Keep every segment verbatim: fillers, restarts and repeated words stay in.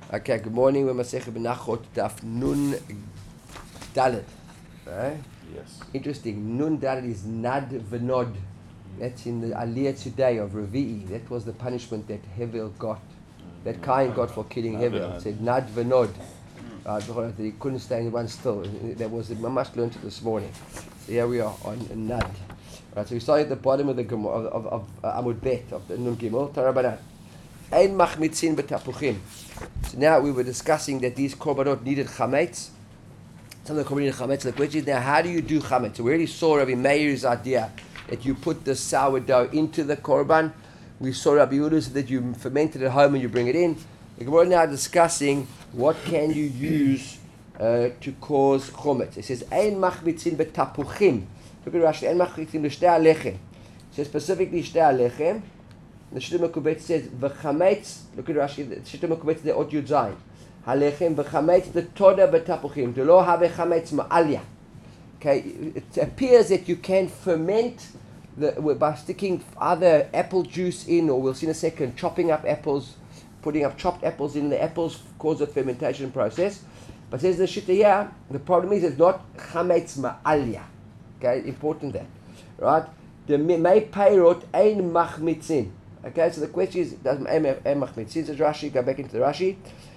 Okay, good morning. We're Masechet Menachot, Daf Nun Dalet. Right? Yes. Interesting. Nun Dalet is Nad V'Nod. That's in the Aliyah today of Revi'i. That was the punishment that Hevel got, that Cain got for killing Hevel. It said Nad V'Nod. Uh, that he couldn't stay in one still. That was, Mamash learned it this morning. So here we are on Nad. Right, so we started at the bottom of the Gemara, of, of, of uh, Amud Bet, of the Nun Gimel, Tarabanan. Ein machmitzin b'tapuchim. So now we were discussing that these korbanot needed chametz. Some of the korbanot needed chametz. The question is now, how do you do chametz? So we already saw Rabbi Meir's idea that you put the sourdough into the korban. We saw Rabbi Yehuda's that you ferment it at home and you bring it in. We're now discussing what can you use uh, to cause chametz. It says ein machmitzin b'tapuchim. Look at Rashi. Ein machmitzin b'shtei alechem. It says specifically shtei alechem. The Shita Mekubet says v'chametz. Look at Rashi. The Shita Mekubet the Ot Yud Zayin. Halechem v'chametz the toda b'tapuchim. The lo have chametz ma'alya. Okay, it appears that you can ferment the, by sticking either apple juice in, or we'll see in a second, chopping up apples, putting up chopped apples in. The apples cause a fermentation process. But says the Shita here, the problem is it's not chametz ma'alya. Okay, important that, right? The may peirot ein machmitzin. Okay, so the question is, does em machmitzin? Says Rashi, go back into the Rashi.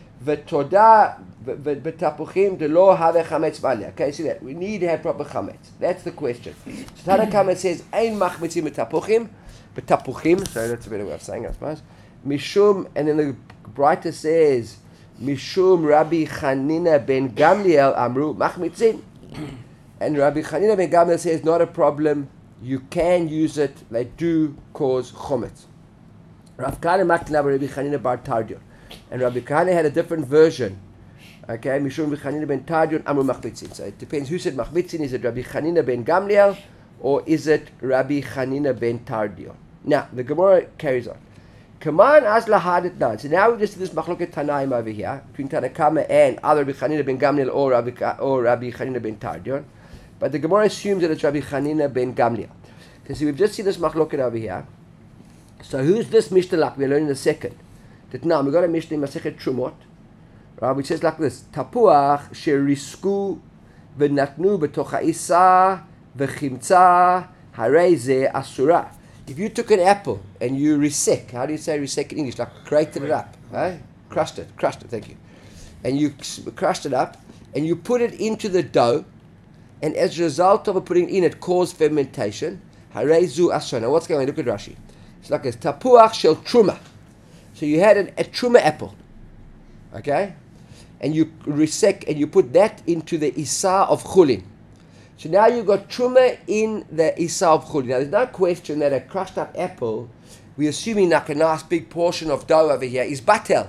V'toda v'tapuchim de lo have chametz ma'alya. Okay, see that we need to have proper chametz. That's the question. So Tana Kama says ein machmitzin v'tapuchim, v'tapuchim. Sorry, that's a better way of saying it, I suppose. Mishum, and then the brighter says Mishum Rabbi Chanina ben Gamliel amru machmitzin. And Rabbi Chanina ben Gamliel says not a problem. You can use it. They do cause chometz. Rav Kahana Makna Rabbi Chanina bar Tardion, and Rabbi Kahana had a different version. Okay, Mishum Rabbi Chanina ben Tardion Amru Machmitzin. So it depends who said Machmitzin. Is it Rabbi Chanina ben Gamliel or is it Rabbi Chanina ben Tardion? Now the Gemara carries on. Kaman Azla Hadet Nan. So now we just do this Machloket Tanaim over here between Tanakama and either Rabbi Chanina ben Gamliel or Rabbi or Rabbi Chanina ben Tardion. But the Gemara assumes that it's Rabbi Chanina ben Gamliel. Okay, so we've just seen this Machloket over here. So who's this Mishnah? We're learning in a second. That now we've got a Mishnah in Masechet Trumot, right, which says like this: Tapuach sherisku v'natnu b'toch ha'isa v'chimtza harei ze asura. If you took an apple and you resek, how do you say resek in English? Like grated it up, right? Crushed it, crushed it. Thank you. And you crushed it up, and you put it into the dough, and as a result of putting it in, it caused fermentation. Harei zu asura. Now what's going on? Look at Rashi. It's like a tapuach shel truma. So you had an, a truma apple, okay, and you resek and you put that into the isa of chulin. So now you've got truma in the isa of chulin. Now there's no question that a crushed up apple, we're assuming like a nice big portion of dough over here, is batel.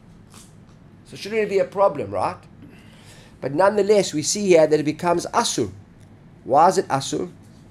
So shouldn't it be a problem, right? But nonetheless, we see here that it becomes asur. Why is it asur?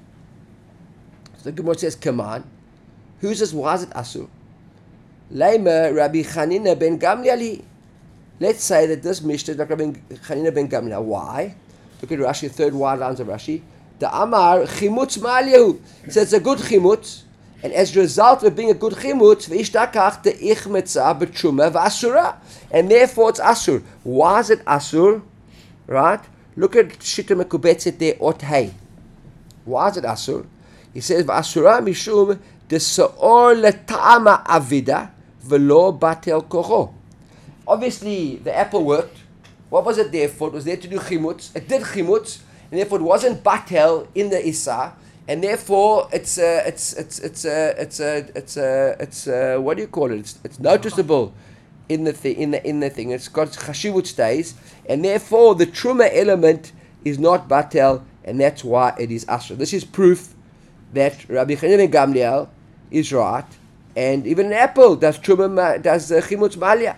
So the Gemara says, come on. Who says, why is it asur? Laima Rabbi Chanina ben Gamliel. Let's say that this Mishnah is like Rabbi Chanina ben Gamliel. Why? Look at Rashi, third wide lines of Rashi. The Amar chimutz ma'alyahu. So it's a good chimutz. And as a result of being a good chimutz, v'ishtakach the ichmetza b'truma v'asura. And therefore it's asur. Why is it asur? Right? Look at Shita Mekubetzet there, ot hey. Why is it asur? He says, v'asura mishum the se'or leta'ama avida v'lo batel kocho. Obviously, the apple worked. What was it there for? It was there to do chimutz. It did chimutz, and therefore it wasn't batel in the isa, and therefore it's uh, it's it's it's uh, it's uh, it's uh, it's uh, what do you call it? It's, it's noticeable in the thing in the in the thing. It's got chashivut stays, and therefore the truma element is not batel, and that's why it is asher. This is proof that Rabbi Chanina ben Gamliel is right, and even an apple does truma does uh, chimutz ma'alya.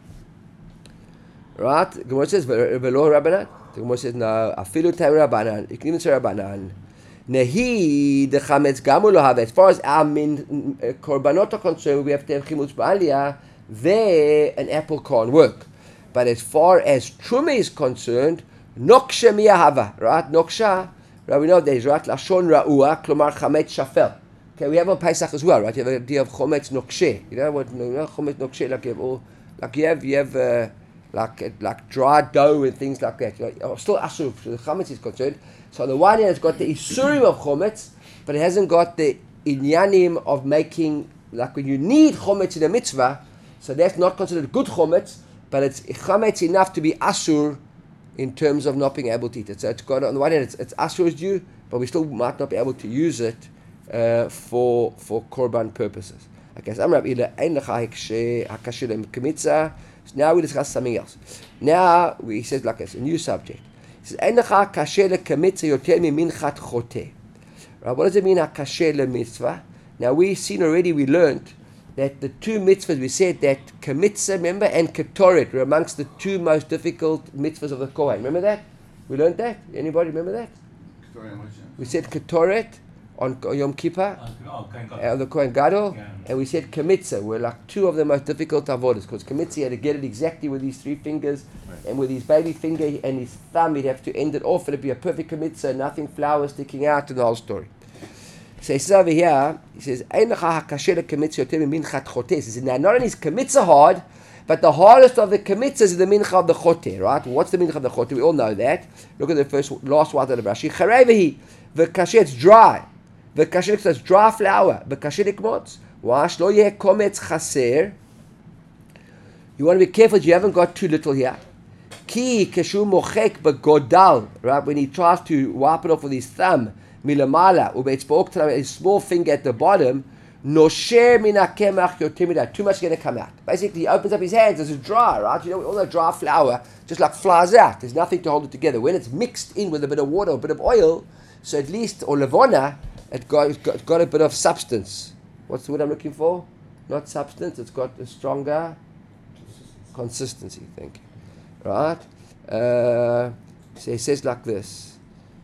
Right? The Gemara says v'lo Rabbanan. The Gemara says no. Afilu tay Rabbanan. Iknim tzei Rabbanan. Nehi the chametz gamu lo have. As far as our min uh, korbanot are concerned, we have to have chimutz ma'alya. There, an apple can't work. But as far as truma is concerned, noksha miyahava. Right? Noksha. Right? We know there is right. Lashon ra'ua. Klomar chametz shafel. Okay, we have on Pesach as well, right? You have the idea of chometz nokshe. You know what? You know, chometz nokshe, like you have all, like you have, you have, uh, like like dry dough and things like that. You know, still asur, so the chametz is concerned. So on the one hand, it's got the isurim of chametz, but it hasn't got the inyanim of making, like when you need chametz in a mitzvah, so that's not considered good chametz, but it's chametz enough to be asur in terms of not being able to eat it. So it's got, on the one hand, it's, it's asur is due, but we still might not be able to use it uh, for for korban purposes. Okay, so I'm Rabbi Ila, ein lecha hakasheh le'kemitza. So now we discuss something else. Now we, he says like this, a new subject. He says, ein lecha hakasheh le'kemitza yoter miminchat choteh. Right, what does it mean hakasheh le'mitzvah? Now we've seen already, we learned that the two mitzvahs, we said that kemitza, remember, and ketoret were amongst the two most difficult mitzvahs of the Kohen. Remember that? We learned that? Anybody remember that? We said ketoret on Yom Kippur, oh, uh, the Kohen Gadol, yeah. And we said kemitza were like two of the most difficult avodas, because kemitza he had to get it exactly with these three fingers, right. And with his baby finger and his thumb he'd have to end it off, it'd be a perfect kemitza, nothing flour sticking out, and the whole story. So he says over here, he says, Ein lecha hakasheh le'kemitza yoter miminchat choteh. He says, now not only is kemitza hard, but the hardest of the kemitzas is the mincha of the choteh, right? What's the mincha of the choteh? We all know that. Look at the first, last one of the Rashi. Charevehi, v'kasheh, it's dry. V'kasheh, it's dry flour. V'kasheh likmotz. Why? Shlo yeh kometz chaser. You want to be careful that you haven't got too little here. Ki keshu mochek b'godal, right? When he tries to wipe it off with his thumb, milamala, ubetzba'ok, his small finger at the bottom, nosher mina kemach yoter midai, too much is going to come out. Basically, he opens up his hands, it's dry, right? You know, all that dry flour just like flies out. There's nothing to hold it together. When it's mixed in with a bit of water, a bit of oil, so at least, or levona, it got, it's got, got a bit of substance. What's the word I'm looking for? Not substance, it's got a stronger consistency, thank you. Right? Uh, so he says like this.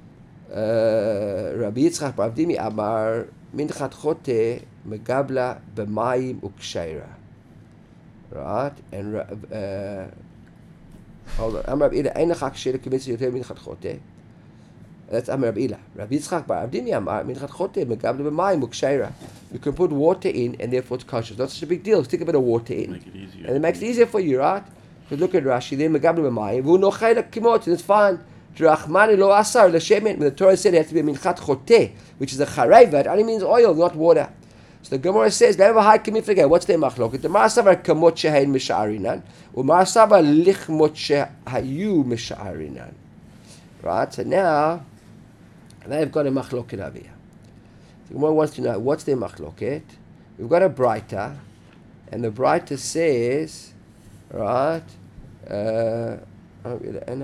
Uh, Rabbi Yitzchak bar Avdimi Amar, minchat choteh megabla b'mayim uksheira. Right? And uh, hold on. Amar Rabbi Ila, ein lecha hakasheh le'kemitza yoter minchat choteh. That's Amar Rabbi Ila. Rabbi Yitzchak bar Avdimi Amar, minchat choteh megabla b'mayim uksheira. You can put water in, and therefore it's kosher. It's not such a big deal. Stick a bit of water in, Make it easier. and it makes it easier for you, right? But look at Rashi. Then megabla b'mayim v'hu nochel lekimot, and it's fine. Drachmani lo asar l'shemen. When the Torah said it has to be a minchat choteh, which is a chareva, it only means oil, not water. So the Gemara says, what's their machlok? The Marasavar kamot shehain misha'arinan, or Marasavar lichmot shehayu misha'arinan. Right, so now, they've got a machloket over here. The Gemara wants to know, what's their machloket? We've got a Braita, and the Braita says, right, uh, Am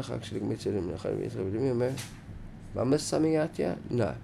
I missed something out here? No.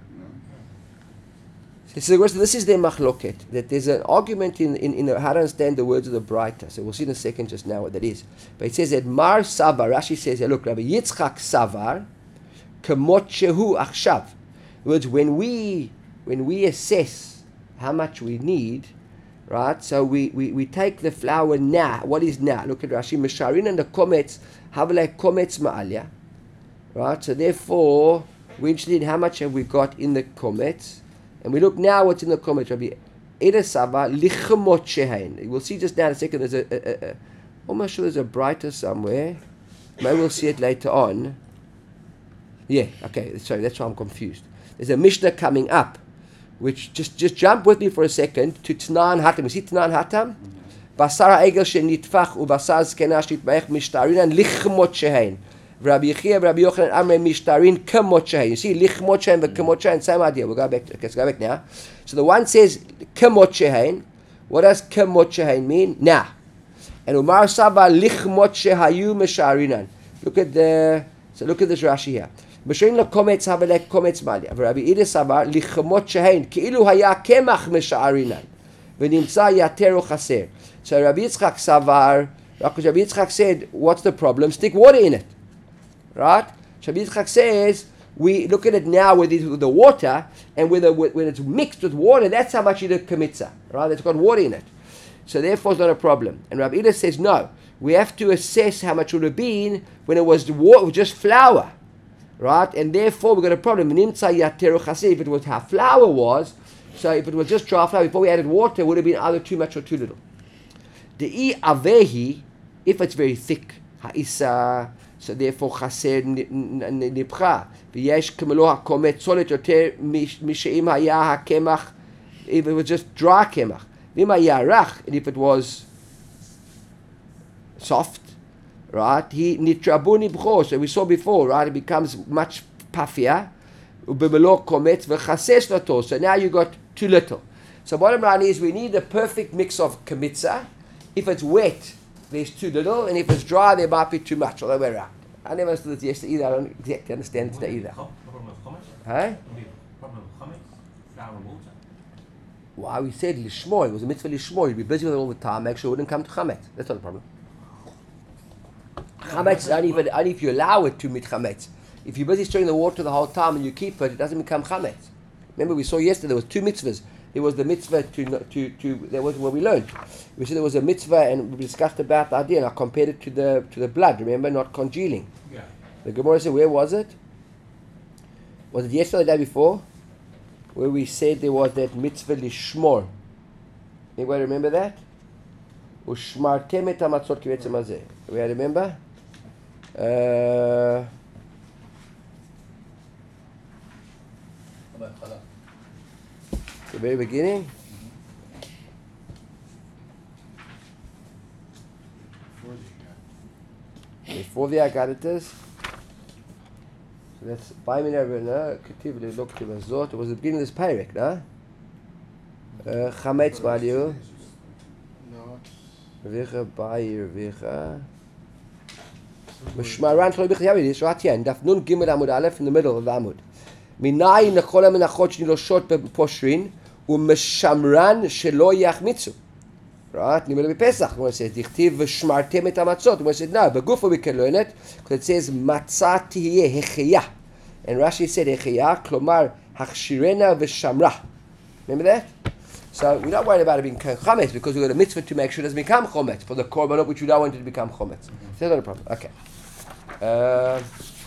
So this is their machloket, that there's an argument in, in, in how to understand the words of the Braita. So we'll see in a second just now what that is. But it says that Mar Savar, Rashi says, look, Rabbi Yitzchak Savar, Kamot Shehu Achshav. In other words, when we, when we assess how much we need, right, so we, we, we take the flour now. What is now? Look at Rashi, Mesharin and the Kometz, Havale Kometz Ma'alya. Right, so therefore, we're interested in how much have we got in the Kometz. And we look now what's in the Kometz. Rabbi Eda Sava, Lichemot Shehain. We'll see just now in a second, there's a, a, a, a almost sure there's a Braita somewhere. Maybe we'll see it later on. Yeah, okay, sorry, that's why I'm confused. There's a Mishnah coming up, which, just just jump with me for a second, to Tnan Hatam. You see Tnan Hatam? Basar ha'egel shenitfach ubasar zkena shnitmaech mishtarinan lichmot shehain. Rabbi Yechia, Rabbi Yochanan Amre mishtarin kemot shehain. You see lichmot shehain and kemot shehain, same idea. We'll go back to, okay, let's go back now. So the one says kemot shehain. What does kemot shehain mean? Now. And Umar Saba lichmot shehayu misharinan. Look at the, so look at this Rashi here. B'shein l'kometz havelek kometz malya. Rabbi Ida Sabar lichmot shehain ki'ilu haya kemach misharinan. V'nimtza yater chaser. So Rabbi Yitzchak Savar, Rabbi Yitzchak said, what's the problem? Stick water in it. Right? So Rabbi Yitzchak says, we look at it now with the water, and with the, when it's mixed with water, that's how much you do kemitza. Right? It's got water in it. So therefore it's not a problem. And Rabbi Ida says, no. We have to assess how much it would have been when it was water, just flour. Right? And therefore we've got a problem. If it was how flour was, so if it was just dry flour, before we added water, it would have been either too much or too little. The i avehi, if it's very thick, ha'isa, so therefore chaser nipcha. V'yesh k'melo ha'komet solet yoter mishe'im haya ha'kemach, if it was just dry kemach. V'im haya rach, and if it was soft, right? He nitrabu nibcho, so we saw before, right? It becomes much puffier. Ubemelo kometz v'chases lato. So now you got too little. So bottom line is we need the perfect mix of kmitza. If it's wet, there's too little, and if it's dry, there might be too much. All the way around. I never understood it yesterday either. I don't exactly understand it today either. Huh? Why we said lishmo? It was a mitzvah lishmo. You'd be busy with it all the time. Make sure it wouldn't come to chametz. That's not the problem. Chametz is only, even, only if you allow it to mit chametz. If you're busy stirring the water the whole time and you keep it, it doesn't become chametz. Remember, we saw yesterday there was two mitzvahs. There was the mitzvah to to to. There was what we learned. We said there was a mitzvah, and we discussed about the idea, and I compared it to the to the blood. Remember, not congealing. Yeah. The Gemara said, where was it? Was it yesterday or the day before? Where we said there was that mitzvah lishmor. Anybody remember that? Ushmartem et hamatzot kivetzem hazeh. We remember. Uh, The very beginning. Before the Agaditas. So that's by me never no Ketiv le Doktiv Azot. It was the beginning of this parak, no? Chametz value. Revicha Bayer Revicha. Mishmaran Toloi B'Chayav. It is right here. And Daf Nun Gimel Amud Aleph in the middle of the Amud. Minai nechol hamenachot shniloshot beposhrin u'meshamran shelo yachmitzu. Right? Nimel b'Pesach. When it says dichtiv v'shmartem et hamatzot. When it says no, begufa we can learn it because it says matzah tihiyeh hechiyah. And Rashi said hechiyah, klomar hachshirena v'shamra. Remember that? So we're not worried about it being chometz because we've got a mitzvah to make sure it doesn't become chometz for the korbanot which we don't want it to become chometz. So that's not a problem. Okay. Uh,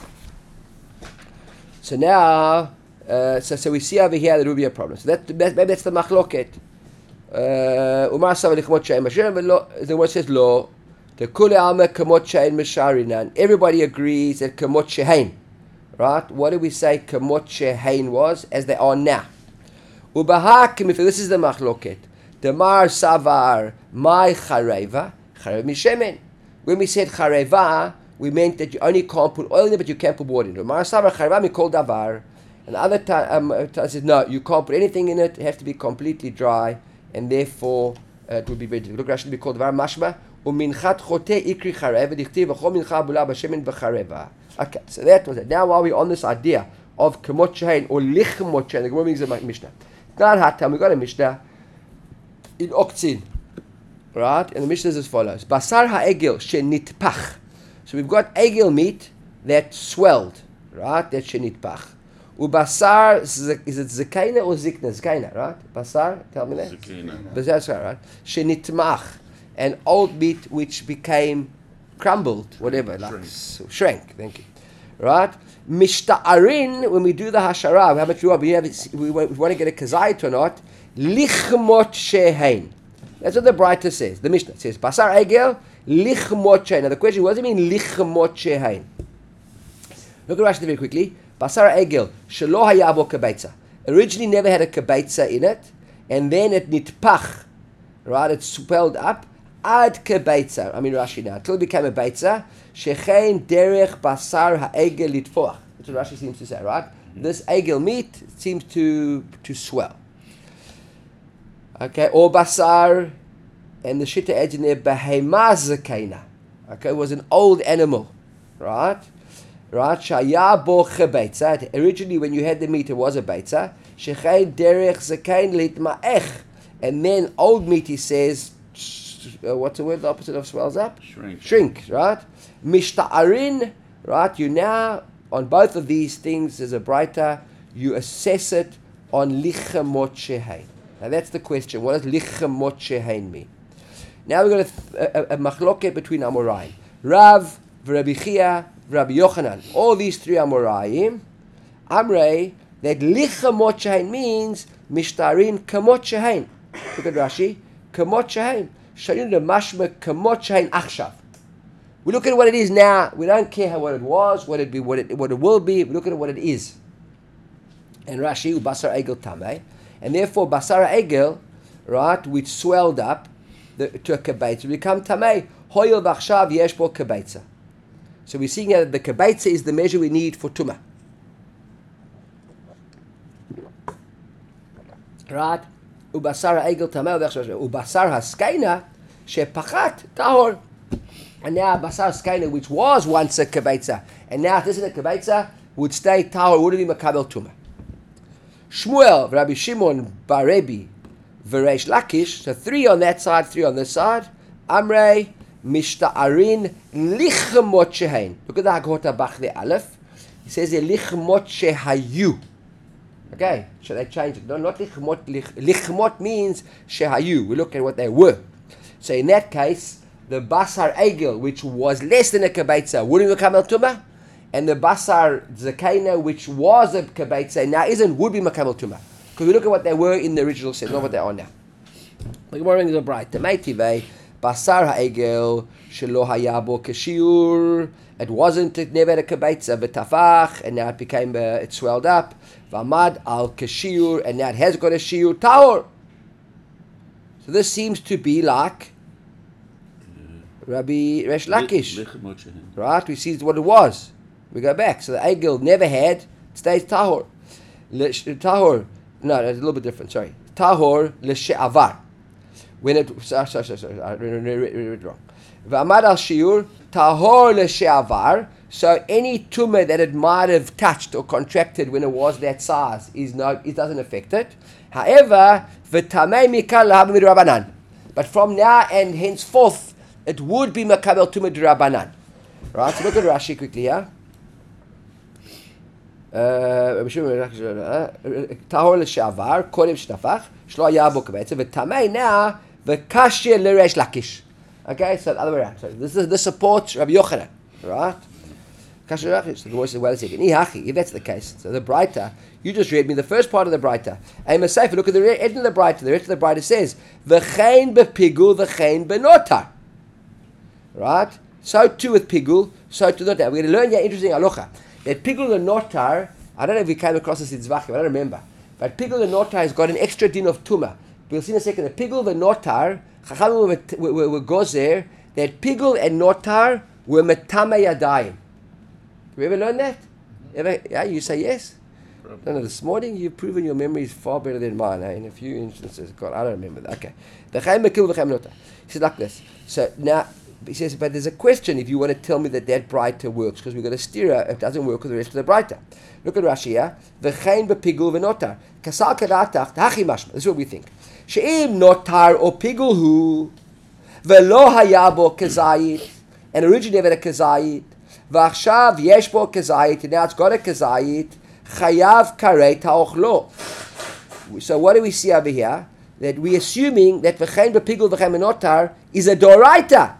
So now, uh, so, so we see over here there will be a problem. So that, that maybe that's the machloket. Umar Sava lichmot she'en mashirin, but the word says lo. The kule alma kamot she'en masharinan. Everybody agrees that kamot she'en, right? What do we say kamot she'en was as they are now? Ubahakim, if this is the machloket, the mar savar my chareva charev mishemen. When we said chareva, we meant that you only can't put oil in it, but you can't put water in it. Mar savar chareva mikol davar. And the other time um, says no, you can't put anything in it. It has to be completely dry, and therefore uh, it would be very difficult. Look, actually, be called davar mashma uminchat chote ikri charev dichtiv v'chol mincha bula b'shemen b'chareva. Okay, so that was it. Now, while we're on this idea of kamot she'en or lichmot she'en, the Gemara brings a Mishnah. Now, hatam we got a Mishnah in Oktzin, right? And the Mishnah is as follows: Basar ha'egel she'nitpach. So we've got egel meat that swelled, right? That she'nitpach. Ubasar, is it zekaina or zikna? Zekaina, right? Basar, tell me that. Zekaina. Basar, right? She'nitmach, an old meat which became crumbled, whatever, like shrank. shrank. Thank you. Right? Mishta'arin, when we do the hashara, how much we want, we, have, we want to get a kazayit or not, lichmot she'en. That's what the Braita says. The Mishnah says, Basar egel, lichmot she'en. Now the question, what does it mean, lichmot she'en? Look at Rashi very quickly. Basar egel, shelo haya bo kabeitza. Originally never had a kabeitza in it, and then it nitpach, right? It swelled up, ad kabeitza. I mean Rashi now, until it became a beitza, shechein derech basar ha'egel litfoach. That's what Rashi seems to say, right? This egel meat seems to to swell. Okay, or basar, and the shita edge in there, behema zekaina. Okay, it was an old animal, right? Right, shaya bo chebeitza. Originally, when you had the meat, it was a beitza. Shechein derech zekain litmaech, and then old meat, he says, uh, what's the word? The opposite of swells up? Shrink. Shrink, right? Mishta'arin, right? You now on both of these things as a Braita, you assess it on lichemot shehein. Now that's the question. What does lichemot shehein mean? Now we've got a, a, a machloket between Amoraim. Rav, Rabbi Chia, Rabbi Yochanan. All these three Amoraim, Amrei, that lichemot shehein means mishtarin kamot shehein. Look at Rashi. Kamot shehein. Shayun the mashma kamot shehein achshav. We look at what it is now. We don't care how what it was, what it be, what it what it will be. We look at what it is. And Rashi, basar egel tamei, and therefore basar egel, right, which swelled up the, to a kebeitza, become tamei. Hoyel v'achshav yesh bo kebeitza. So we're seeing that the kebeitza is the measure we need for tumah. Right? Ubasar egel tamei ubasar haskaina shepachat tahor. And now basar skaina, which was once a kebeitza, and now it isn't a kebeitza, would stay tahor, wouldn't be makabel tumah. Shmuel, Rabbi Shimon, Barebi, Veresh Lakish, so three on that side, three on this side. Amrei, Mishta'arin, Lichmot Shehain. Look at the Hagota Bach the Aleph. He says here, Lichmot Shehayu. Okay, should they change it? No, not Lichmot. Lich, lichmot means Shehayu. We look at what they were. So in that case, the Basar Egel, which was less than a Kebeitza, wouldn't become El Tumah. And the Basar Zakena, which was a Kebeitza, now isn't, would be Makabel Tumah. Because we look at what they were in the original sense, not what they are now. The Gemara is bright. The Meitivei, Basar Ha'egel, Shelo Hayabo Kashiur. It wasn't, it never had a Kebeitza, V'tafach, and now it became, uh, it swelled up. V'amad al Kashiur, and now it has got a Shiur Taor. So this seems to be like Rabbi Resh Lakish. Right? We see what it was. We go back. So the Egel never had, it stays Tahor. Tahor, no, it's a little bit different, sorry. Tahor l'she'avar. When it, sorry, sorry, sorry, sorry, I read it wrong. V'amad al shiur, Tahor l'she'avar. So any tumor that it might have touched or contracted when it was that size, is no, it doesn't affect it. However, v'tamei mikal l'haba midrabanan. But from now and henceforth, it would be makabel tumah d'Rabbanan. Right, so look at Rashi quickly here. Tahor l'shavar, kodem shtafach, shlo haya bo kebeitza, v'tamei now, v'kashir l'resh lakish. Okay, so the other way around. So this is, this supports Rabbi Yochanan, right? Kashir lakish. So the voice says, wait a second. Ihachi, if that's the case. So the Breita, you just read me the first part of the Breita. Aim a sefer, look at the end of the Breita. The rest of the Breita says, v'chein bepigul, v'chein benotar. Right? So too with pigul, so too notar. We're going to learn here interesting halacha. That pigul and notar, I don't know if we came across this in Zvachim, I don't remember. But pigul and notar has got an extra din of tumah. We'll see in a second. The pigul and notar, Chachamim were, were, were gozer, that pigul and notar were metame yadayim. Have you ever learned that? Ever, yeah, you say yes? No, no, this morning you've proven your memory is far better than mine, eh? In a few instances. God, I don't remember that. Okay. The chaim mekil, the chaim notar. He said like this. So now, he says, but there's a question if you want to tell me that that brighter works, because we've got a stira, it doesn't work with the rest of the brighter. Look at Rashi here. V'chein b'pigul v'notar. Kasal kadatach, hachi mashma. This is what we think. She'im notar o pigul hu, v'lo hayabo kezayit, and originally never had a kezayit, v'achshav yesh bo kezayit, and now it's got a kezayit, chayav karei ta'ochlo. So what do we see over here? That we're assuming that v'chein b'pigul v'chein b'notar is a doraita.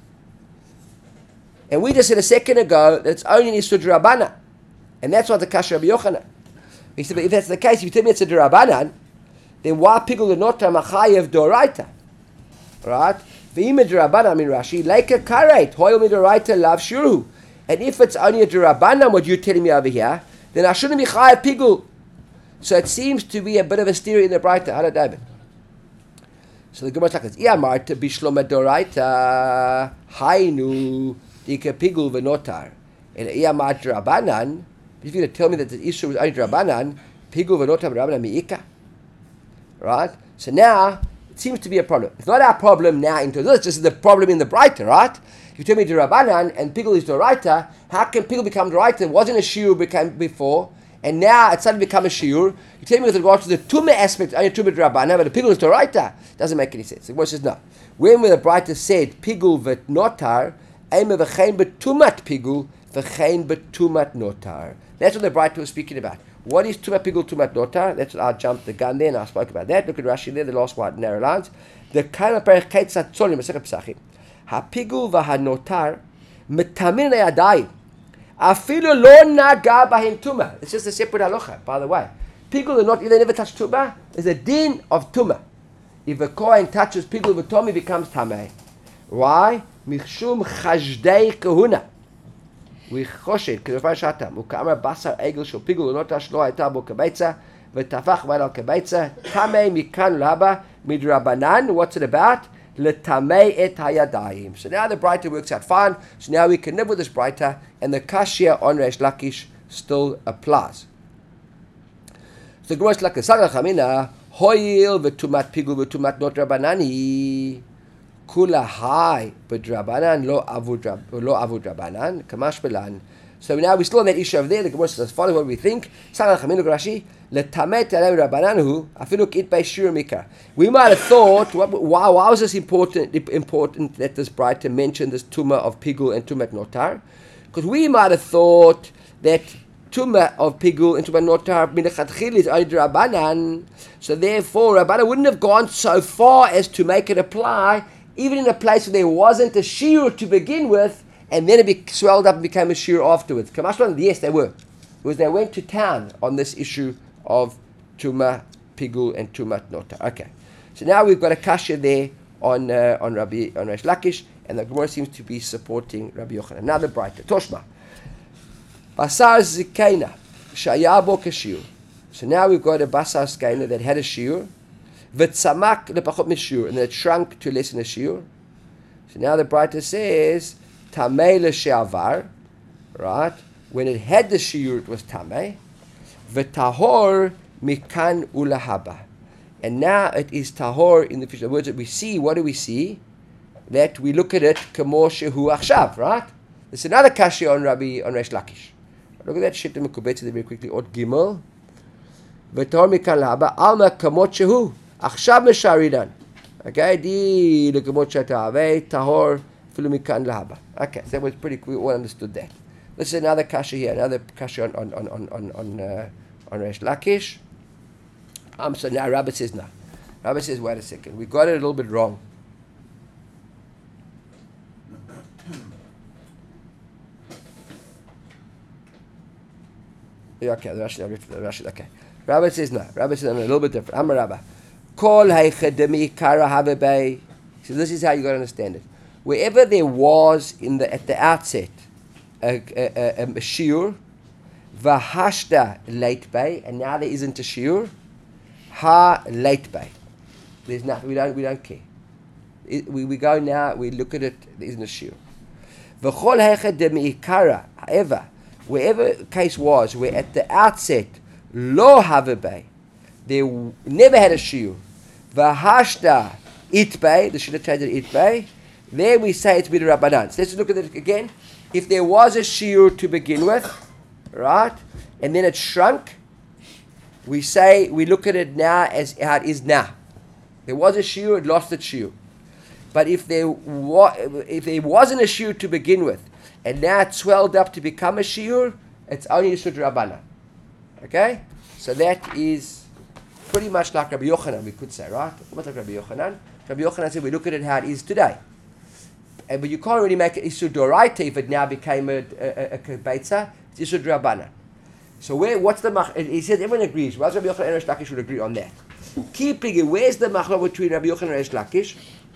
And we just said a second ago that it's only in Isur D'Rabbanan. And that's what the Kasher Rabbi Yochanan. He said, but if that's the case, if you tell me it's a D'Rabbanan, then why pigul l'notar machayev doraita? Right? V'ima D'Rabbanan, I mean Rashi, leika karet, hoyel midoraita lav shuru. And if it's only a D'Rabbanan, what you're telling me over here, then I shouldn't be chayev pigul. So it seems to be a bit of a stereo in the brighter. How did David? So the Gemara says, Iamarta bishloma doraita hainu Dika pigul v'notar. And Iyamat Rabbanan, if you're going to tell me that the issue was only Rabbanan, pigul v'notar Rabbanan mi'ika. Right? So now, it seems to be a problem. It's not our problem now into this, this is the problem in the brighter, right? If you tell me to Rabbanan and pigul is doraita, how can pigul become doraita? It wasn't a shiur became before, and now it's suddenly become a shiur. You tell me with regard to the tumah aspect, only tumah Rabbanan, but the pigul is doraita. Doesn't make any sense. The Gemara says no. When the brighter said pigul v'notar, Eime v'chein betumat pigul, v'chein betumat notar. That's what the Brighter was speaking about. What is tumat pigul, tumat notar? That's what I jumped the gun there and I spoke about that. Look at Rashi there, the last one, narrow lines. The kaim perich ketzat tzolim, Masechet Pesachim. Ha-pigul v'ha-notar, metamin yadayim. Afilu lo naga b'hem tumah. It's just a separate halacha, by the way. Pigul and not, if they never touch tumah, there's a din of tumah. If a kohen touches pigul v'tomi, becomes tamei. Why? Mishum chajdei kahuna. We choshed, k'dafar shatam. U'ka'amar basar egel shel pigul u'notash lo hayta bo kabeitza. V'tafach vad al kabeitza. Tamei mikan l'haba midrabanan. What's it about? L'tamei et hayadayim. So now the Braita works out fine. So now we can live with this Braita, and the kashya on Reish Lakish still applies. So the Gemara is like a Sagar Chamina, Hoyil v'tumat pigul v'tumat not rabanani, kula hai b'drabanan lo avud lo avud rabanan kamash belan. So now we're still on that issue of there. The Gemara says, follow what we think. Sagar Chamina Rashi, l'tamet alem rabananu afilu kit by shir mikra. We might have thought, what, why, why was this important? Important that this Braita mentioned this tumah of pigul and tumat notar? Because we might have thought that tumah of pigul and tumah notar minachatchil is only Rabbanan, so therefore Rabbanan wouldn't have gone so far as to make it apply even in a place where there wasn't a shiur to begin with, and then it be, swelled up and became a shiur afterwards. Kamashman, yes, they were, because they went to town on this issue of tumah pigul and tumah notar. Okay, so now we've got a kasha there on uh, on Rabbi on Reish Lakish, and the Gemara seems to be supporting Rabbi Yochanan. Another Braita, Toshma. Basar zikaina, shayabo kashiur. So now we've got a basar zikaina that had a shiur, v'tzamak lepachot mishiur, and it shrunk to less than a shiur. So now the Braita says, tamei l'she'avar, right? When it had the shiur, it was tamei. V'tahor mikan ulahaba. And now it is tahor in the future. The words that we see, what do we see? That we look at it kamo shehu achshav, right? There's another kasha on Rabbi on Reish Lakish. Look at that shit in Mekubetz very quickly. Ot Gimel. V'tor mikan lahaba alma kamot shehu achshav mesharidan. Okay, di lekamot shetavei tahor filu mikan lahaba. Okay, so that was pretty cool. We all understood that. This is another kasha here. Another kasha on on on on on uh, on Reish Lakish. Um, so now Rabbi says no. Rabbi says, wait a second. We got it a little bit wrong. Yeah, okay, the Rashi, the Rashi, okay. Rabbi says no. Rabbi says no, a little bit different. I'm a Rabbi. Kol heichedemi kara havebei. So this is how you got to understand it. Wherever there was in the at the outset a, a, a, a shiur, v'hashda late bay, and now there isn't a shiur, ha late bay. There's nothing. We don't. We don't care. It, we we go now. We look at it. There isn't a shiur. V'chol heichedemi kara. However, wherever the case was, where at the outset, lo havebei, they w- never had a shiur. V'hashda itbei, the should have changed it itbei. There we say it's midrabanan. So let's look at it again. If there was a shiur to begin with, right, and then it shrunk, we say we look at it now as how it is now. There was a shiur, it lost its shiur. But if there wa- if there wasn't a shiur to begin with, and now it's swelled up to become a shiur, it's only Yisud Rabbana. Okay? So that is pretty much like Rabbi Yochanan, we could say, right? What's like Rabbi Yochanan? Rabbi Yochanan said we look at it how it is today. And, but you can't really make it Yisud Doraita if it now became a, a, a, a Kebeitza. It's Yisud Rabbana. So where, what's the mach? He said everyone agrees. Whereas Rabbi Yochanan and Reish Lakish would agree on that. Keeping it, where's the machlok between Rabbi Yochanan and Reish Lakish?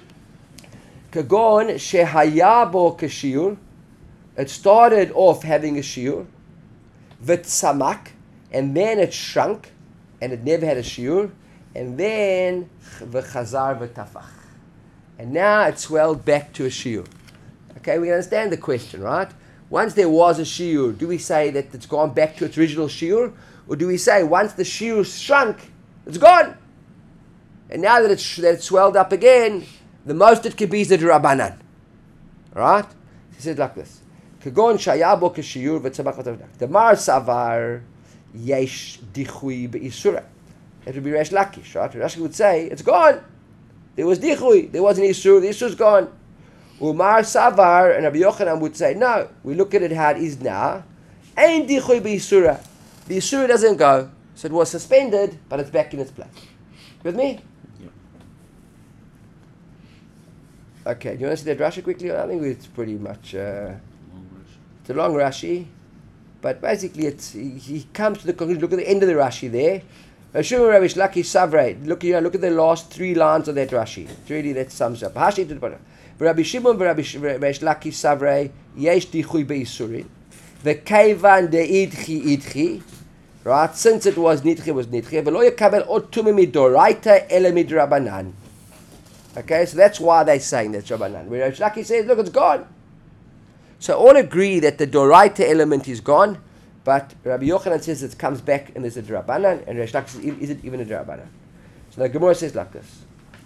Kagon shehaya bo kashiur. It started off having a shiur, v'tzamak, and then it shrunk, and it never had a shiur, and then v'chazar v'tafach, and now it swelled back to a shiur. Okay, we understand the question, right? Once there was a shiur, do we say that it's gone back to its original shiur, or do we say once the shiur shrunk, it's gone, and now that it's that it swelled up again, the most it can be is the Rabbanan, right? He said like this. Kagon shayabo kashiur v'tzamach v'tavdak. Damar savar yesh dichui be'isura. It would be Reish Lakish, right? Rashi would say, it's gone. There was dichui. There was an isur. The isur's gone. Umar savar, and Rabbi Yochanan would say, no, we look at it how it is now. Ain't dichui be'isura. The isur doesn't go. So it was suspended, but it's back in its place. With me? Yeah. Okay, do you want to see that Rashi quickly? I think it's pretty much... Uh, It's a long Rashi, but basically it's he, he comes to the conclusion. Look at the end of the Rashi there. Look, you know, look at the last three lines of that Rashi. It's really that sums up. ורבי שמעון וריש לקיש סברי, יש דיחוי באיסורים, וכיוון דאידחי אידחי, right, since it was nidchi, it was nidchi, ולא יקבל עוד טומאה מדאורייתא אלא מדרבנן. Okay, so that's why they're saying that's Rabbanan. Where Rish Lakish says, look, it's gone. So all agree that the Doraita element is gone, but Rabbi Yochanan says it comes back and there's a Drabanan, and Rish Lakish says, is it even a Drabanan? So the Gemara says like this.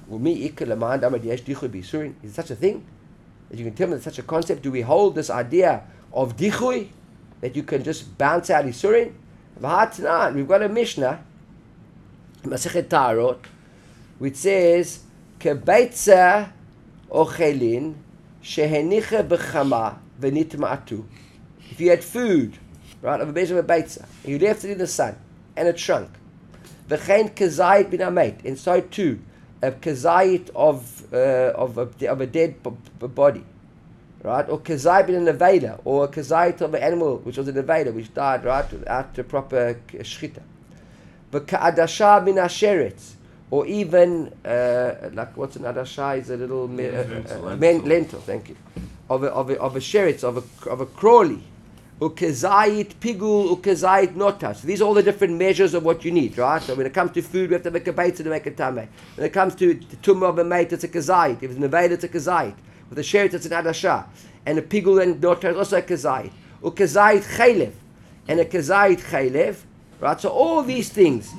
Is such a thing? That you can tell me there's such a concept? Do we hold this idea of Dichui, that you can just bounce out Isurin? We've got a Mishnah, Masechet Tarot, which says, Kebeitza ochelin shehenicha b'chama v'nitma'atu. If you had food, right, of a base of a beitza, and you left it in the sun, and it shrunk, v'chein kezayit bin amet, and so too, a kezayit of uh, of a of a dead b- b- body, right, or kezayit bin a nevela, or a kezayit of an animal which was a nevela which died, right, without the proper shchita, v'ka'adasha min asheretz. Or even, uh, like what's an adasha is a little me, uh, uh, men, lentil, thank you, of a of a of a sheretz, of a of a crawly, ukezayit pigul, ukezayit notas. These are all the different measures of what you need, right? So when it comes to food, we have to make a beitza to make a tameh. When it comes to the tumah of a mate, it's a kezayit. If it's an aveda, it's a kezayit. With a sheretz, it's an adasha, and a pigul and notas also a kezayit. Ukezayit chaylev, and a kezayit chaylev. Right, so all these things,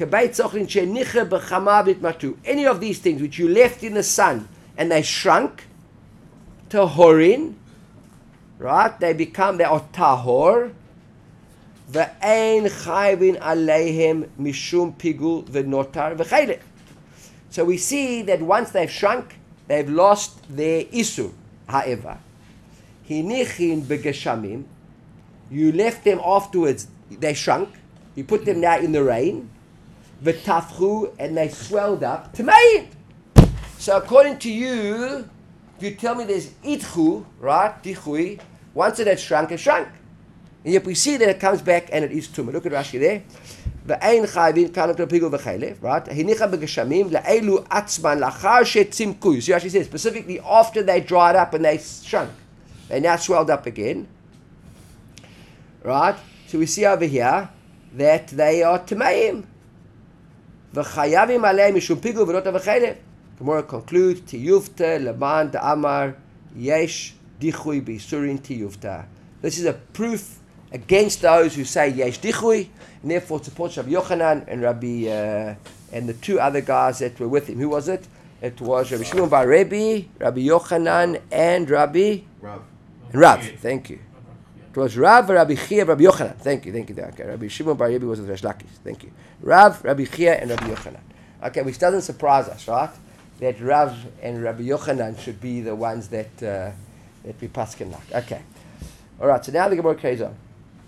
any of these things which you left in the sun and they shrunk to horin, right? They become, they are tahor. Ve'ein chayvin aleihem mishum pigul ve'notar ve'chaylech. So we see that once they've shrunk, they've lost their isur. However, hinichin begeshamim, you left them afterwards, they shrunk. You put them now in the rain, v'tafchu, and they swelled up to made. So according to you, if you tell me there's itchu, right, dichui, once it had shrunk, it shrunk. And yet we see that it comes back and it is tumah. Look at Rashi there. V'ein chayvin kanot pigul v'chaylev, right? Hinicha begeshamim la'elu atzman lachar shetzimku. See, Rashi says specifically after they dried up and they shrunk, they now swelled up again, right? So we see over here that they are Tamayim. V'chayavim aleim mishum pigul v'nota v'chaylev. Gemara concludes, Tiyufta leman da'amar yesh dichui b'isurin tiyufta. This is a proof against those who say yesh dichui, and therefore supports Rabbi Yochanan and Rabbi uh, and the two other guys that were with him. Who was it? It was Rabbi Shimon bar Rebbe, Rabbi Yochanan, and Rabbi Rav. And Rav. Thank you. It was Rav, Rabbi Chia, Rabbi Yochanan. Thank you, thank you. Okay. Rabbi Shimon bar Rebbe was with Rish Lakish. Thank you. Rav, Rabbi Chia, and Rabbi Yochanan. Okay, which doesn't surprise us, right? That Rav and Rabbi Yochanan should be the ones that uh, that we paskin like. Okay. All right. So now the Gemara carries on.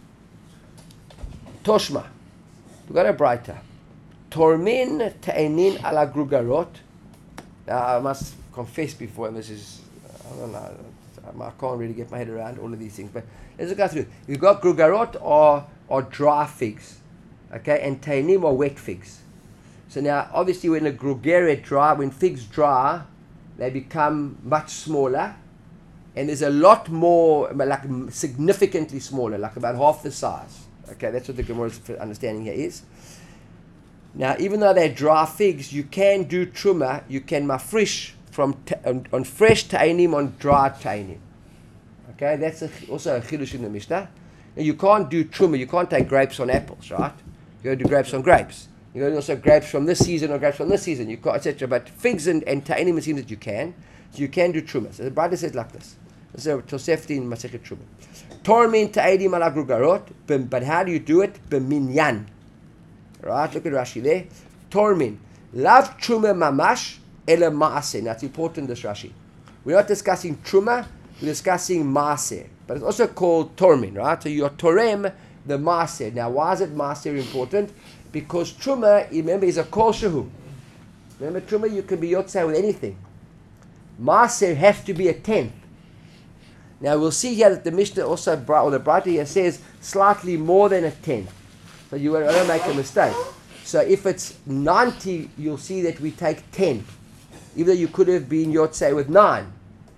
Toshma, we got a brighter. Tormin te'enin ala grugarot. Now I must confess before, and this is I don't know. I can't really get my head around all of these things, but let's go through. We've got grugarot or or dry figs, okay, and tainim or wet figs. So now, obviously, when a grugeret dry, when figs dry, they become much smaller, and there's a lot more, like significantly smaller, like about half the size. Okay, that's what the Gemara's understanding here is. Now, even though they're dry figs, you can do truma, you can mafrish from t- on, on fresh tainim on dry tainim. Okay, that's a, also a chidush in the Mishnah. Now, you can't do truma, you can't take grapes on apples, right? You got to do grapes on grapes. You got to also grapes from this season or grapes from this season, you can't, et cetera. But figs and, and tainim, it seems that you can. So you can do truma. So the Bride says like this. This is a Tosefti in Masechet Truma. Tormin ta'idim ala grugarot, but how do you do it? B'minyan. Right, look at Rashi there. Tormin. Lav truma mamash ele ma'aseh. Now it's important, this Rashi. We're not discussing truma, we're discussing ma'aseh. But it's also called tormin, right? So you're torem the ma'aseh. Now why is it ma'aseh important? Because truma, remember, is a kol shehu. Remember, truma, you can be yotzei with anything. Ma'aseh has to be a tenth. Now we'll see here that the Mishnah also, or the Brita here says slightly more than a tenth. So you don't make a mistake. So if it's ninety, you'll see that we take ten. Even though you could have been yotzei with nine.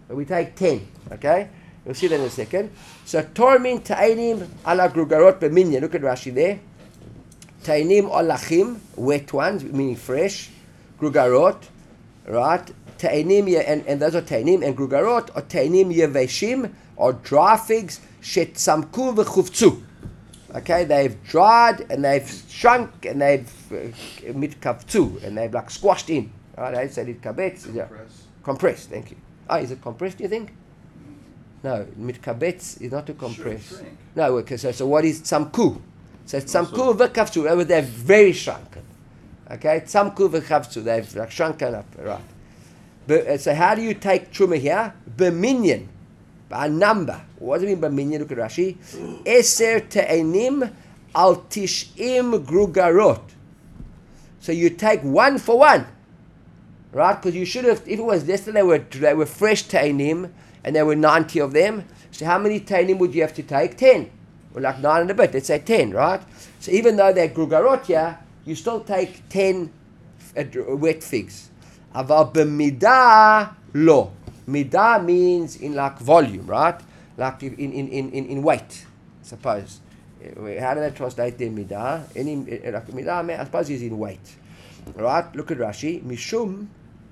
But we take ten, okay? We'll see that in a second. So, Tormin Ta'inim ala Grugarot b'minyan. Look at Rashi there. Ta'inim olachim, wet ones, meaning fresh. Grugarot, right? Ta'inim, and, and those are Ta'inim, and Grugarot are Ta'inim yeveshim, or dry figs, shet samku v'chuvtzu. Okay, they've dried, and they've shrunk, and they've uh, mitkavtzu, and they've like squashed in. Right, I said it kabetz. Yeah. Compressed, thank you. Ah, is it compressed, do you think? No, mitkabetz is not to compress. Sure, no, okay, so, so what is samku? So it's samku v'kavtzu, they're very shrunken. Okay, samku v'kavtzu, they've like shrunken up, right. But, uh, so how do you take truma here? B'minyan, by number. What does it mean b'minyan? Look at Rashi. Eser te'enim al tish'im grugarot. So you take one for one. Right, because you should have, if it was yesterday, they were, they were fresh Tainim, and there were ninety of them. So how many Tainim would you have to take? ten. Or like nine and a bit, let's say ten, right? So even though they're Grugarot here, you still take ten uh, wet figs. Aval b'midah lo. Midah means in like volume, right? Like in, in, in, in, in weight, I suppose. How do they translate their midah? Any, like midah, I suppose is in weight. Right? Look at Rashi. Mishum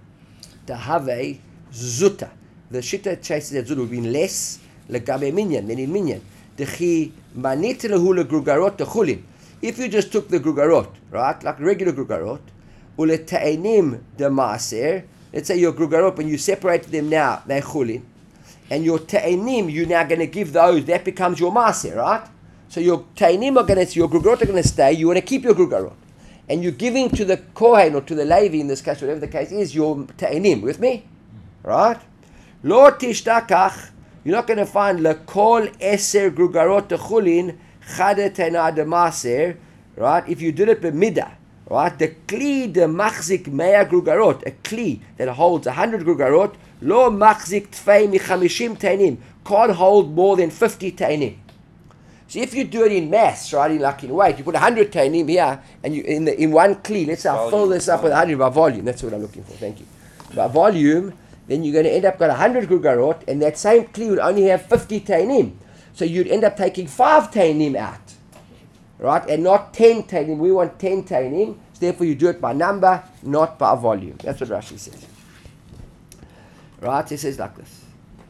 tahave zuta. The shita chases that zut would be less legabe minyan than in minyan. Dechi manit lehu legrugarot techulin. If you just took the grugarot, right, like regular grugarot, ule ta'enim de maaser. Let's say your grugarot, when you separated them now, they're chulin, and your ta'enim, you're now going to give those. That becomes your maaser, right? So your ta'enim are going to, your grugarot are going to stay. You want to keep your grugarot. And you're giving to the Kohen or to the Levi, in this case, whatever the case is, your Ta'inim. With me? Right? Lo tishtakach, you're not going to find lekol eser grugarot techulin chade te'na de maser, right? If you did it b'midah, right? The kli de machzik mea grugarot, a kli that holds a hundred grugarot, lo machzik tfei michamishim Ta'inim, can't hold more than fifty Ta'inim. So if you do it in mass, right, in like in weight, you put one hundred Tainim here, and you in the in one kli, let's say I fill this up with one hundred by volume, that's what I'm looking for, thank you. By volume, then you're going to end up got one hundred grugarot, and that same kli would only have fifty Tainim. So you'd end up taking five Tainim out, right, and not ten Tainim. We want ten Tainim, so therefore you do it by number, not by volume. That's what Rashi says. Right, he says like this.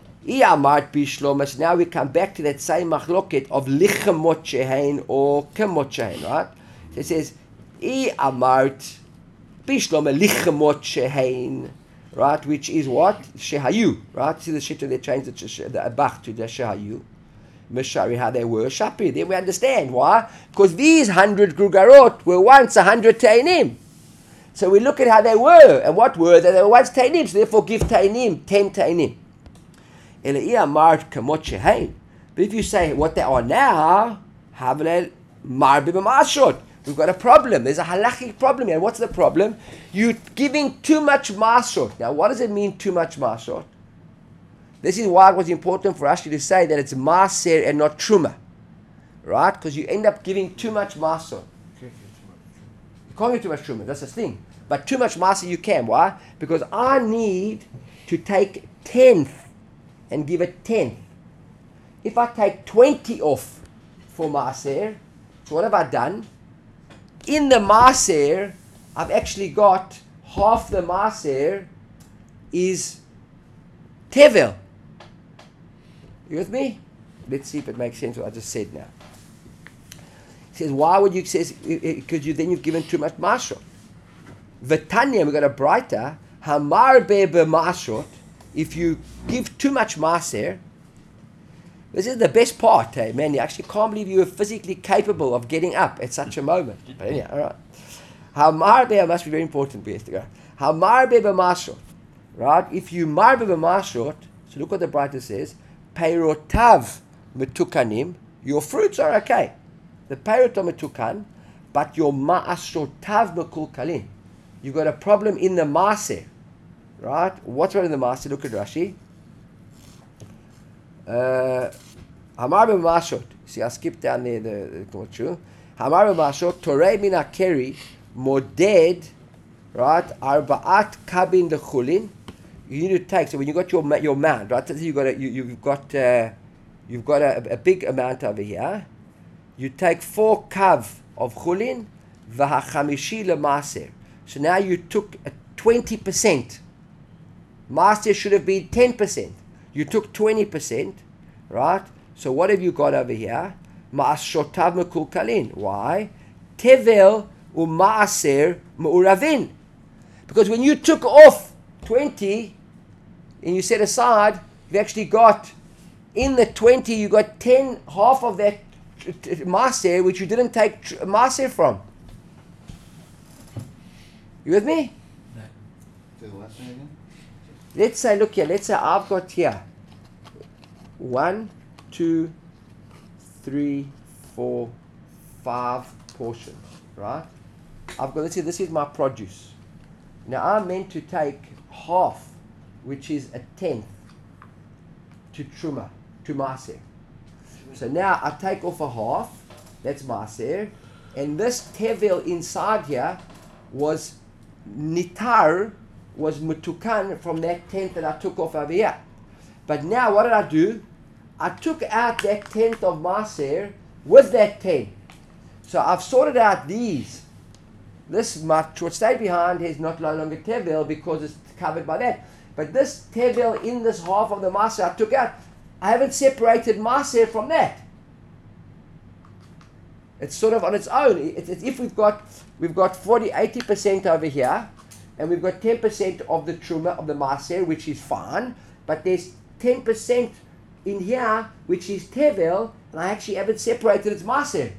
Now we come back to that same machloket of lichemot shehein or kemot shehein, right? So it says, I amart bishloma lichemot shehein, right? Which is what? Shehayu, right? See the shit they changed the, the abach to the shehayu. Meshari, how they were shapi. Then we understand why. Because these hundred grugarot were once a hundred tainim. So we look at how they were, and what were they? They were once tainim, so therefore give tainim, ten tainim. But if you say what they are now, we've got a problem. There's a halachic problem here. What's the problem? You're giving too much mashot. Now, what does it mean, too much mashot? This is why it was important for us to say that it's maser and not truma. Right? Because you end up giving too much mashot. You can't give too much truma. That's the thing. But too much maser you can. Why? Because I need to take tenth and give a tenth. If I take twenty off for Maaser, so what have I done? In the Maaser, I've actually got half the Maaser is Tevel. You with me? Let's see if it makes sense what I just said now. It says, why would you say, because you then you've given too much Mashot. V'tanya, we've got a brighter, Hamar be Mashot. If you give too much maaser, this is the best part, hey, man. You actually can't believe you were physically capable of getting up at such a moment. But yeah, all right. Hamar must be very important, Be'estigar. Hamar be'mashot, right? If you mar be'mashot, so look what the brighter says, peirotav metukanim, your fruits are okay. The peirot are metukan, but your ma'ashotav mekulkalin. You've got a problem in the maaser. Right? What's wrong in the master? Look at Rashi. Hamar b'mashot. See, I skipped down there the Kmochu. Hamar b'mashot. Torei min hakeri moded. Right? Arba'at kabin dechulin. you need to take. So when you got your your mound, right? So you got a, you you've got uh, you've got a, a big amount over here. You take four kav of chulin, v'hachamishi lemaaser. So now you took a twenty percent. Maaser should have been ten percent. You took twenty percent, right? So what have you got over here? Ma'ashotav mekulkalin. Why? Tevel u'maaser me'uravin. Because when you took off twenty and you set aside, you actually got, in the twenty, you got ten, half of that maaser, which you didn't take maaser from. You with me? Say the last thing again. Let's say, look here, let's say I've got here one, two, three, four, five portions, right? I've got, let's see, this is my produce. Now I'm meant to take half, which is a tenth, to truma, to maaser. So now I take off a half, that's maaser, and this tevel inside here was nitar, was mutukan from that tenth that I took off over here. But now what did I do? I took out that tenth of maaser with that ten. So I've sorted out these. This, my, what stayed behind is not no longer tevel because it's covered by that. But this tevel in this half of the maaser I took out, I haven't separated maaser from that. It's sort of on its own. It's, it's if we've got we've got forty, eighty percent over here, and we've got ten percent of the truma of the maaser, which is fine, but there's ten percent in here which is tevel, and I actually haven't separated its maaser.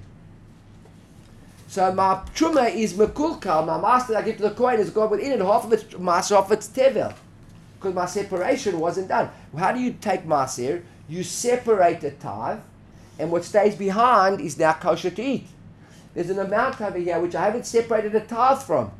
So my truma is mekulkal, my master I give to the coin is got within it, half of it's maaser, half of it's tevel. Because my separation wasn't done. How do you take maaser? You separate the tithe, and what stays behind is now kosher to eat. There's an amount over here which I haven't separated the tithe from.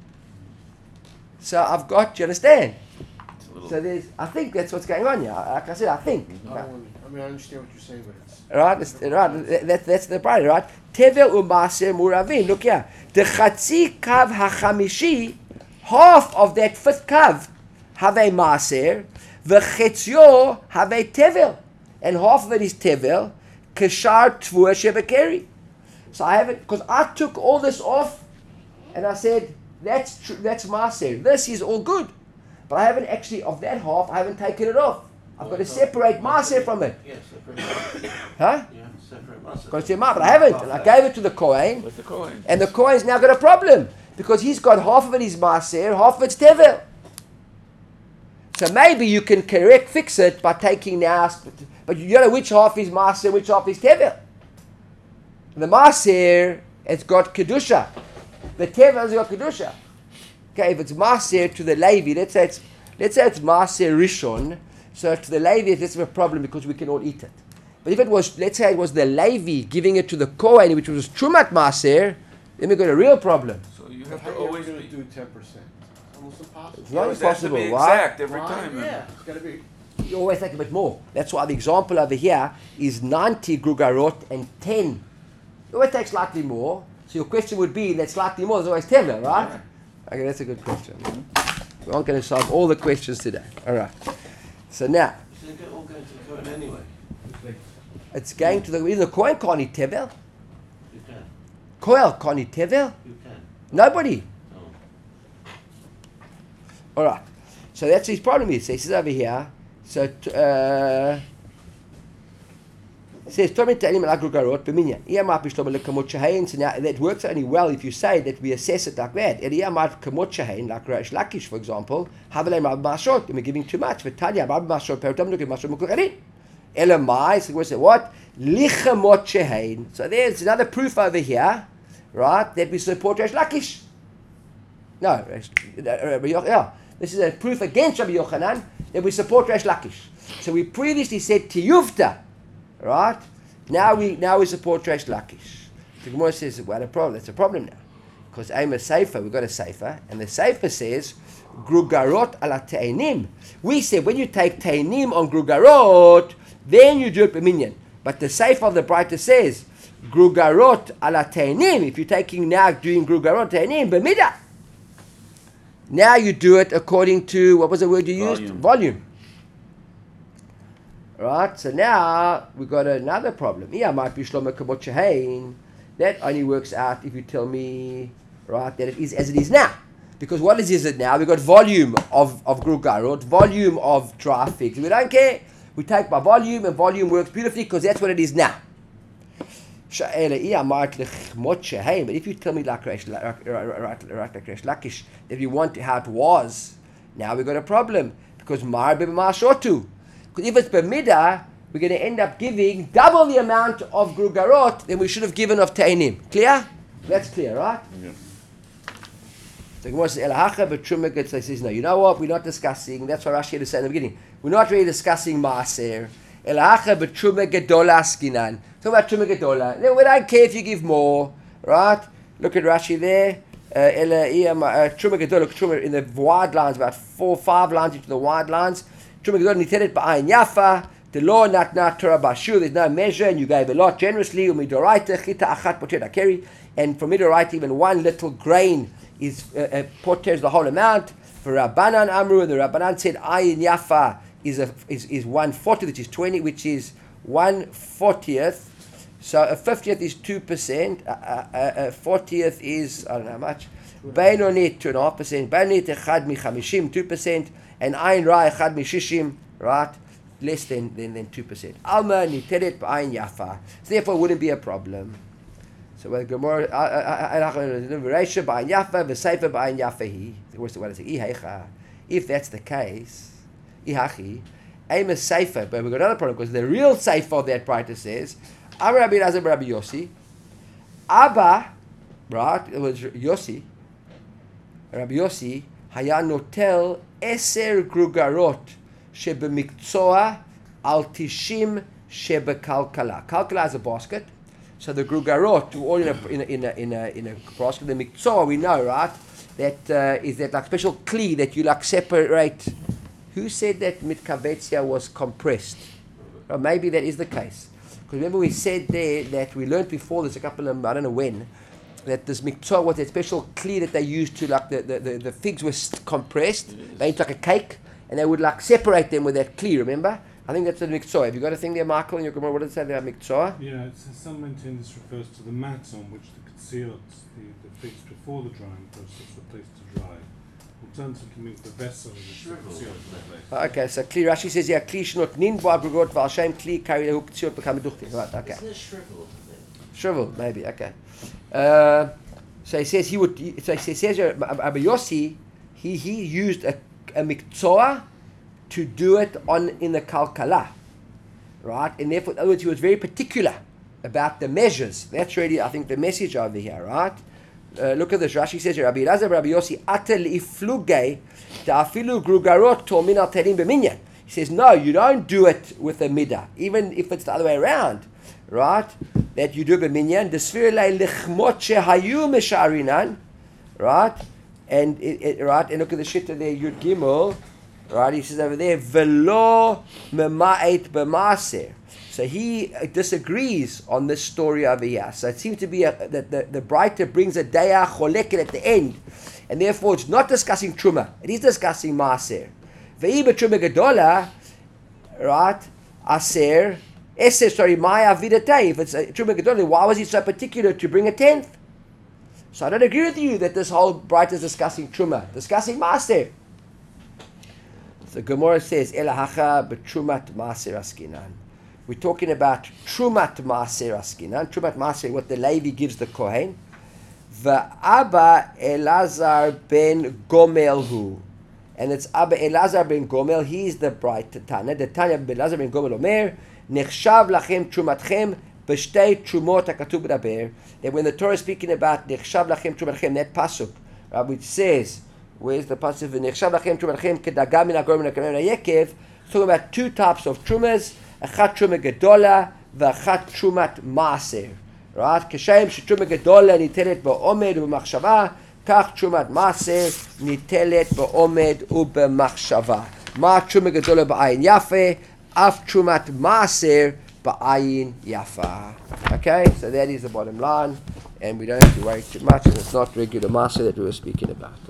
So I've got, do you understand? So there's, I think that's what's going on here. Like I said, I think. I, don't, I mean, I understand what you're saying, but it's... Right, it's, right. That, that's the problem, right? Tevel u'maaser muravin. Look here. The chatzi kav hachamishi, half of that fifth kav, have a maaser, v'chetzio have a tevel, and half of it is tevel, kashar tvua shebekeri. So I haven't, because I took all this off, and I said, that's tr- that's maaser. This is all good, but I haven't actually, of that half, I haven't taken it off. I've got to separate maaser from it. Yes, separate. Huh? Yeah, separate maaser. Got to say, but I haven't, and I gave it to the Kohen, With the coin. and the Kohen's now got a problem, because he's got half of it is maaser, half of it's tevel. So maybe you can correct, fix it by taking now, but you know which half is maaser, which half is tevel. The maaser, it's got kedusha. The tevel's got kedusha. Okay, if it's maaser to the Levi, let's say it's let's say it's maaser rishon. So to the Levi, it's less of a problem because we can all eat it. But if it was, let's say it was the Levi giving it to the Kohen, which was trumat maaser, then we got a real problem. So you have How to are you always going to be. do ten percent? It's almost impossible. It's not Always has to impossible. be Why? exact every Why? time. man. Yeah, it's got to be. You always take a bit more. That's why the example over here is ninety grugarot and ten. You always take slightly more. So your question would be that slightly more is always tevel, right? Yeah. Okay, that's a good question. We aren't going to solve all the questions today. All right. So now, So they're all going to the Kohen anyway. it's going to the, even the Kohen can't eat tevel. You can. Kohen can't eat tevel. You can. Nobody. Oh. All right. So that's his problem here. So he says over here, so, t- uh, it says, so now that works only well if you say that we assess it like that. Like Reish Lakish, for example, and we're giving too much. Elamai, so we say what? So there's another proof over here, right, that we support Reish Lakish. No, yeah. This is a proof against Rabbi Yochanan that we support Reish Lakish. So we previously said Tiyuvta, right? Now we now we support Reish Lakish. The Gemara says, well, a problem. That's a problem now, because I'm a sefer. We've got a sefer, and the sefer says Grugarot ala Te'enim. We said when you take Te'enim on Grugarot, then you do it b'minyan. But the sefer of the Breita says Grugarot ala Te'enim. If you're taking now doing Grugarot Te'enim b'midah. Now you do it according to, what was the word you used? Volume. Volume. Right, so now we've got another problem. Yeah, might be Shlomo Kamot Shehain. That only works out if you tell me, right, that it is as it is now. Because what is, is it now? We've got volume of, of Grugarot, volume of dry figs. We don't care. We take by volume, and volume works beautifully because that's what it is now. But if you tell me like Reish Lakish that you want how it was, now we've got a problem. Because Mar B'Mar Shotu. Because if it's B'Midah, we're going to end up giving double the amount of Grugarot than we should have given of Tainim. Clear? That's clear, right? Yeah. The Gemara says, Elahacha b'Truma Gedol. Says, no, you know what? We're not discussing. That's what Rashi had to say in the beginning. We're not really discussing Maaser. Elahacha b'Truma Gedol askinan. Talk about Truma Gedola. We don't care if you give more, right? Look at Rashi there. Truma Gedola, look, Truma in the wide lines, about four, five lines into the wide lines. Truma Gedola nitedet ba'ayin yafa. The law not not Torah bashu. There's no measure, and you gave a lot generously. Umidoraita chita achat poter akeri. And for midoraita, even one little grain is uh, uh, poters the whole amount. For Rabbanan Amru, and the Rabbanan said ayin yafa is a is is one fortieth, which is twenty, which is one fortieth. So a fiftieth is two percent. A, a, a fortieth is I don't know how much. Beinonit two and a half percent. Beinonit echad michamishim two percent, and ayin ra echad mishishim, right? Less than than than two percent. Alma niteret b'ayin yafa. So therefore, it wouldn't be a problem. So when Gemara, Reisha b'ayin yafa, v'seifa b'ayin yafahi. What's the word? If that's the case, ihachi, aim a seifa. But we've got another problem because the real seifa of that writer says, Amar Rabbi Elazar Rabbi Yossi, Abba, right? It was Yossi. Rabbi Yossi haya notel eser grugarot shebemikzoa al tishim shebekalkala. Kalkala is a basket. So the grugarot, all in a in a in a in a, in a basket. The mikzoa we know, right? That uh, is that like special kli that you like separate. Who said that mitkavetzia was compressed? Or maybe that is the case. Because remember we said there that we learned before this a couple of, I don't know when, that this miktzah was that special kli that they used to, like the, the, the, the figs were compressed, they made like a cake, and they would like separate them with that kli, remember? I think that's the miktzah. Have you got a thing there, Michael, in your Gemara? What does it say there about miktzah? Yeah, it says some maintain this refers to the mats on which the katsiot, the, the figs before the drying process were placed to dry. Alternatively means the vessel in which the katsiot were placed. Okay, so kli, Rashi says, yeah, kli shnot nin bo abrugot v'al shem kli kari lehu katsiot become duchti. Right, okay. Isn't it shriveled? Shriveled, maybe, okay. Uh, so he says he would, so he says, Rabbi Yossi, he, he used a, a miktzah to do it on in the kalkala, right? And therefore, in other words, he was very particular about the measures. That's really, I think, the message over here, right? Uh, look at this. Rashi says, Rabbi Elazar, Rabbi Yossi, atel ifluge da'afilu grugarot tormin al terim b'minyan. He says, no, you don't do it with a midah, even if it's the other way around, right? That you do b'minyan. Desfir lei lichmot shehayu mesharinan, right? And it, it, right, and look at the shitta there, Yud Gimel. Right, he says over there, velo mema'et b'maser. So he disagrees on this story over here. So it seems to be a, that the, the brighter brings a daya choleket at the end, and therefore it's not discussing truma. It is discussing maser. Ve'i b'truma gedola, right? Aser, eser. Sorry, maya vidatei. If it's a truma gedola, why was he so particular to bring a tenth? So I don't agree with you that this whole brighter is discussing truma, discussing maser. The Gemara says, Elahacha b'trumat maaser askinan. We're talking about trumat maaser askinan. Trumat maaser, what the Levi gives the Kohen. V'Abba Elazar ben Gomel hu. And it's Abba Elazar ben Gomel. He's the bright Tana. The Tanya Elazar ben Gomel Omer, Nechshav lachem trumatchem b'shtei trumot hakatuv b'daber. That when the Torah is speaking about Nechshav lachem trumatchem, that pasuk, right, which says, where's the pasuk? V'nechshav lachem trumatchem kedagam min hagor min hakamer hayekev. Talking about two types of trumas: achat truma gedola, v'achat trumat maaser. Right? Kashem shetruma gedola nitelet ba'omed u'b'machshava, kach trumat maaser nitelet ba'omed u'b'machshava. Ma truma gedola ba'ayin yafe, af trumat maaser ba'ayin yafa. Okay, so that is the bottom line, and we don't have to worry too much, and it's not regular maaser that we were speaking about.